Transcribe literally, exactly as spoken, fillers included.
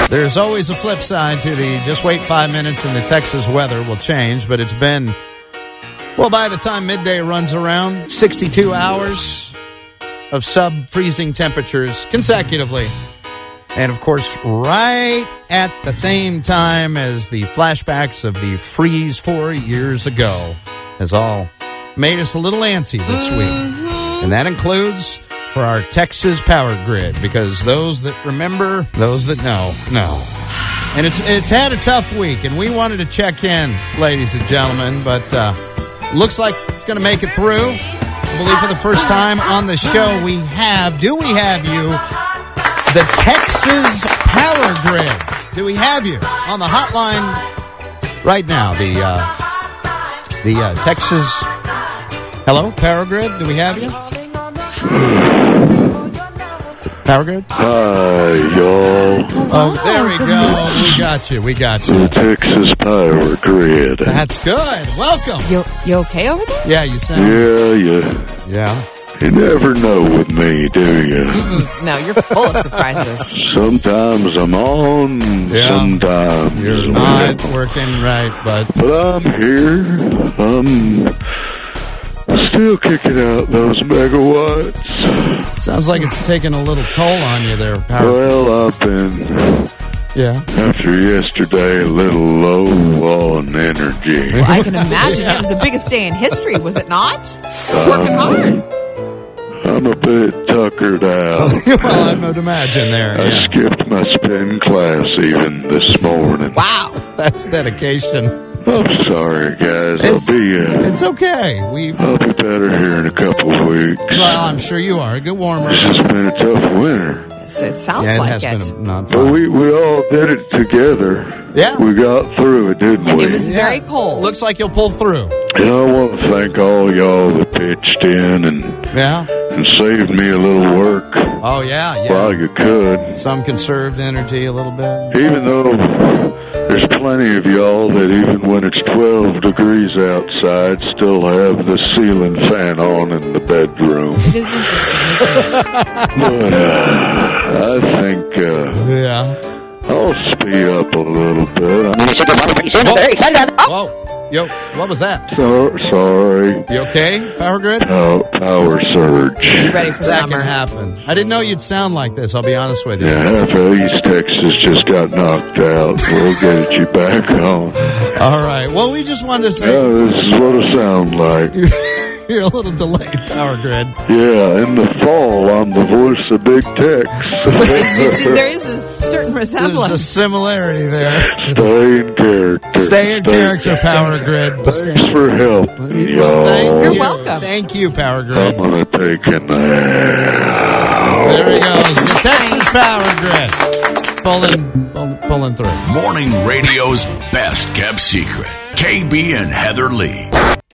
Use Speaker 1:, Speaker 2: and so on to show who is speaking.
Speaker 1: There's always a flip side to the just wait five minutes and the Texas weather will change, but it's been, well, by the time midday runs around, sixty-two hours of sub-freezing temperatures consecutively. And, of course, right at the same time as the flashbacks of the freeze four years ago has all made us a little antsy this week. And that includes for our Texas power grid, because those that remember, those that know, know. And it's it's had a tough week, and we wanted to check in, ladies and gentlemen, but uh, looks like it's going to make it through. I believe for the first time on the show we have, do we have you, the Texas power grid? Do we have you on the hotline right now? The, uh, the uh, Texas, hello, power grid, do we have you? Power grid?
Speaker 2: Hi, y'all.
Speaker 1: Oh, there we go. We got you. We got you.
Speaker 2: The Texas Power Grid.
Speaker 1: That's good. Welcome.
Speaker 3: You you okay over there?
Speaker 1: Yeah, you sound.
Speaker 2: Yeah, yeah.
Speaker 1: Yeah.
Speaker 2: You never know with me, do you?
Speaker 3: No, you're full of surprises.
Speaker 2: Sometimes I'm on,
Speaker 1: Yeah.
Speaker 2: sometimes
Speaker 1: You're not working right, but
Speaker 2: But I'm here. I'm still kicking out those megawatts.
Speaker 1: sounds like it's taking a little toll on you there, power.
Speaker 2: Well, I've been,
Speaker 1: Yeah.
Speaker 2: after yesterday, a little low on energy.
Speaker 3: Well, I can imagine it was the biggest day in history, was it not? Working hard.
Speaker 2: I'm a bit tuckered out.
Speaker 1: Well, I would imagine there.
Speaker 2: I
Speaker 1: Yeah.
Speaker 2: skipped my spin class even this morning.
Speaker 3: Wow.
Speaker 1: That's dedication.
Speaker 2: I'm sorry, guys.
Speaker 1: It's,
Speaker 2: I'll be uh,
Speaker 1: it's okay. We've,
Speaker 2: I'll be better here in a couple of weeks.
Speaker 1: well, I'm sure you are. Get warmer.
Speaker 2: It's just been a tough winter.
Speaker 3: So it sounds
Speaker 1: Yeah, it
Speaker 3: like
Speaker 1: has
Speaker 3: it.
Speaker 1: been a, not
Speaker 2: But
Speaker 1: fun.
Speaker 2: we, we all did it together.
Speaker 1: Yeah.
Speaker 2: We got through it, didn't we?
Speaker 3: It was very cold.
Speaker 1: Looks like you'll pull through.
Speaker 2: And I want to thank all y'all that pitched in and,
Speaker 1: Yeah.
Speaker 2: and saved me a little work
Speaker 1: Oh, yeah, yeah.
Speaker 2: while you could.
Speaker 1: Some conserved energy a little bit.
Speaker 2: Even though there's plenty of y'all that even when it's twelve degrees outside still have the ceiling fan on in the bedroom.
Speaker 3: It is interesting, isn't it?
Speaker 2: But uh, I think uh,
Speaker 1: Yeah.
Speaker 2: I'll speed up a little bit. I'm
Speaker 1: Whoa. Yo, what was that?
Speaker 2: so, sorry.
Speaker 1: You okay, Power Grid?
Speaker 2: Pow- power surge.
Speaker 3: You ready for
Speaker 1: That
Speaker 3: summer?
Speaker 1: can happen. I didn't know you'd sound like this, I'll be honest with you.
Speaker 2: Yeah, half of East Texas just got knocked out. We'll get you back home.
Speaker 1: All right. Well, we just wanted to say
Speaker 2: Yeah, this is what it sounds like.
Speaker 1: you're a little delayed, Power Grid.
Speaker 2: Yeah, in the fall, I'm the voice of Big Tex.
Speaker 3: There is a certain
Speaker 1: There's a
Speaker 3: resemblance.
Speaker 1: similarity there.
Speaker 2: Stay in character.
Speaker 1: Stay in character, Power Grid.
Speaker 2: Thanks for helping, y'all.
Speaker 1: Thank
Speaker 3: You're
Speaker 1: you.
Speaker 3: welcome.
Speaker 1: Thank you, Power
Speaker 2: I'm
Speaker 1: Grid.
Speaker 2: gonna take a nap.
Speaker 1: There he goes, the Texas Power Grid. Pulling, pulling, pulling through.
Speaker 4: Morning radio's best kept secret. K B and Heather Lee.